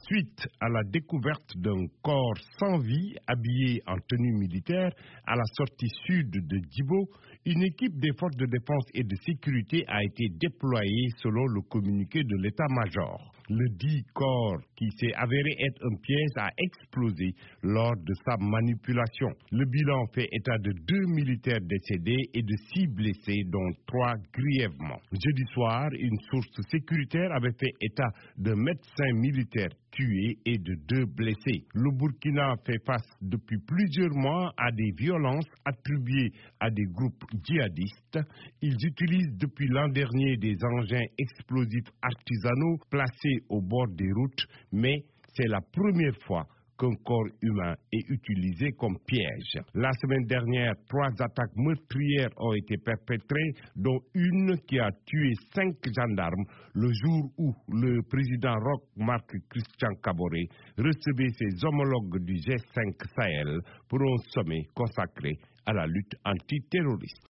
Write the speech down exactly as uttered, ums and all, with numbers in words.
Suite à la découverte d'un corps sans vie habillé en tenue militaire à la sortie sud de Djibo, une équipe des forces de défense et de sécurité a été déployée selon le communiqué de l'état-major. Le dit corps, qui s'est avéré être un piège, a explosé lors de sa manipulation. Le bilan fait état de deux militaires décédés et de six blessés, dont trois grièvement. Jeudi soir, une source sécuritaire avait fait état d'un médecin militaire tué et de deux blessés. Le Burkina fait face depuis plusieurs mois à des violences attribuées à des groupes djihadistes. Ils utilisent depuis l'an dernier des engins explosifs artisanaux placés au bord des routes, mais c'est la première fois qu'un corps humain est utilisé comme piège. La semaine dernière, trois attaques meurtrières ont été perpétrées, dont une qui a tué cinq gendarmes le jour où le président Roch Marc Christian Kaboré recevait ses homologues du G cinq Sahel pour un sommet consacré à la lutte antiterroriste.